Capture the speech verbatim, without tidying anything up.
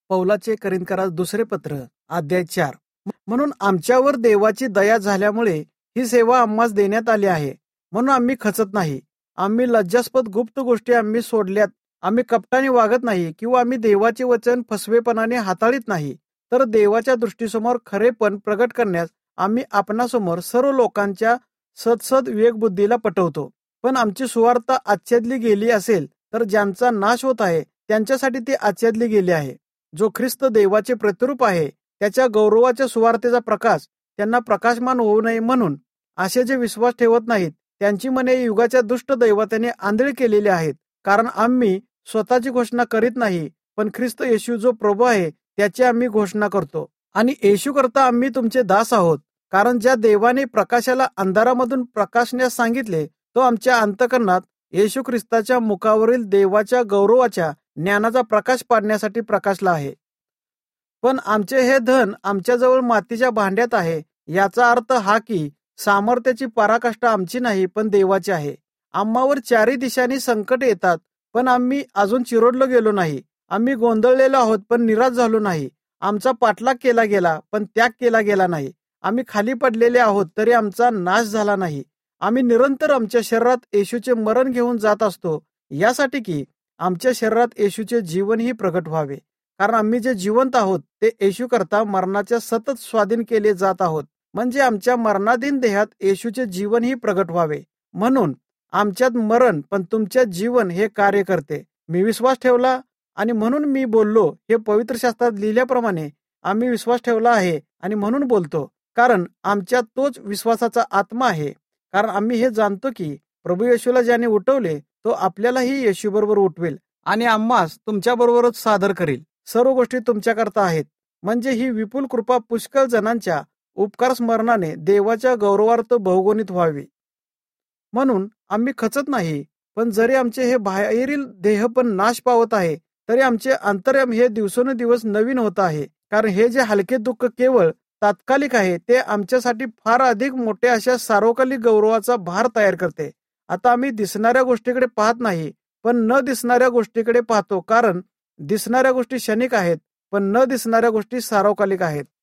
पौलाचे करिंथकरास दुसरे पत्र अध्याय चार. म्हणून आमच्यावर देवाची दया झाल्यामुळे ही सेवा आम्हास देण्यात आली आहे, म्हणून आम्ही खचत नाही. आम्ही लज्जास्पद गुप्त गोष्टी आम्ही सोडल्यात. आम्ही कपटाने वागत नाही किंवा आम्ही देवाचे वचन फसवेपणाने हाताळीत नाही, तर देवाच्या दृष्टीसमोर खरेपण प्रगट करण्यास आम्ही आपणासमोर सर्व लोकांच्या सदसद विवेकबुद्धीला पटवतो. पण आमची सुवार्ता आच्छादली गेली असेल तर ज्यांचा नाश होत आहे त्यांच्यासाठी ती आच्छादली गेली आहे. जो ख्रिस्त देवाचे प्रतिरूप आहे त्याच्या गौरवाच्या सुवार्तेचा प्रकाश त्यांना प्रकाशमान होऊ नये म्हणून असे जे विश्वास ठेवत नाहीत त्यांची मने युगाच्या दुष्ट दैवताने आंधळी केलेली आहेत. कारण आम्ही स्वतःची घोषणा करीत नाही, पण ख्रिस्त येशू जो प्रभू आहे त्याची आम्ही घोषणा करतो. आणि येशू करता आम्ही तुमचे दास आहोत. कारण ज्या देवाने प्रकाशाला अंधारामधून प्रकाशण्यास सांगितले तो आमच्या अंतःकरणात येशू ख्रिस्ताच्या मुखावरील देवाच्या गौरवाच्या ज्ञानाचा प्रकाश पाडण्यासाठी प्रकाशला आहे. पण आमचे हे धन आमच्याजवळ मातीच्या भांड्यात आहे, याचा अर्थ हा की सामर्थ्याची पराकाष्ठा आमची नाही पण देवाची आहे. आम्हावर चारी दिशांनी संकट येतात, पण आम्ही अजून चिरोडलो गेलो नाही. आम्ही गोंधळलेलो आहोत पण निराश झालो नाही. आमचा पाठलाग केला गेला पण त्याग केला गेला नाही. आम्ही खाली पडलेले आहोत तरी आमचा नाश झाला नाही. आम्ही निरंतर आमच्या शरीरात येशूचे मरण घेऊन जात असतो, यासाठी की आमच्या शरीरात येशूचे जीवनही प्रगट व्हावे. कारण आम्ही जे जिवंत आहोत ते येशू करता मरणाच्या सतत स्वाधीन केले जात आहोत, म्हणजे आमच्या मरणाधीन देहात येशूचे जीवनही प्रगट व्हावे. म्हणून आमच्यात मरण पण तुमच्यात जीवन हे कार्य करते. मी विश्वास ठेवला आणि म्हणून मी बोललो, हे पवित्र शास्त्रात लिहिल्याप्रमाणे आम्ही विश्वास ठेवला आहे आणि म्हणून बोलतो. कारण आमच्यात तोच विश्वासाचा आत्मा आहे. कारण आम्ही हे जाणतो की प्रभू येशूला ज्याने उठवले तो आपल्यालाही येशू बरोबर उठवेल आणि आम्हास तुमच्या बरोबरच सादर करील. सर्व गोष्टी तुमच्याकरता आहेत, म्हणजे ही विपुल कृपा पुष्कळ जणांच्या उपकार स्मरणाने देवाच्या गौरवार्थ बहुगुणित व्हावी. म्हणून आम्ही खचत नाही, पण जरी आमचे हे बाहेरील देह पण नाश पावत आहे तरी आमचे अंतर्याम हे दिवसेंदिवस नवीन होत आहे. कारण हे जे हलके दुःख केवळ तात्कालिक आहे ते आमच्यासाठी फार अधिक मोठे अशा सार्वकालिक गौरवाचा भार तयार करते. आता आम्ही दिसणाऱ्या गोष्टीकडे पाहत नाही पण न दिसणाऱ्या गोष्टीकडे पाहतो. कारण दिसणाऱ्या गोष्टी क्षणिक आहेत पण न दिसणाऱ्या गोष्टी सार्वकालिक आहेत.